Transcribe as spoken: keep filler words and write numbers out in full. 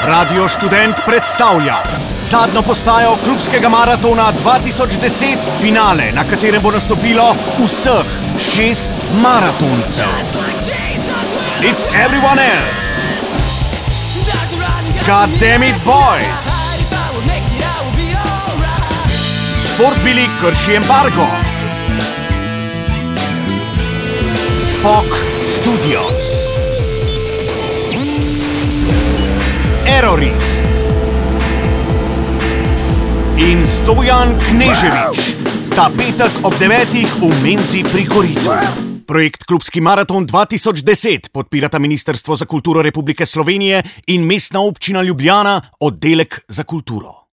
Radio Študent predstavlja zadnjo postajo klubskega maratona dva tisoč deset, finale, na katerem bo nastopilo vseh šest maratoncev. It's everyone else. God damn it, boys. Sportbili krši embargo. Spok Studios. Errorist in Stojan Kneževič, ta petek ob devetih v Menzi pri Koritu. Projekt Klubski maraton dva tisoč deset podpirata Ministrstvo za kulturo Republike Slovenije in Mestna občina Ljubljana, oddelek za kulturo.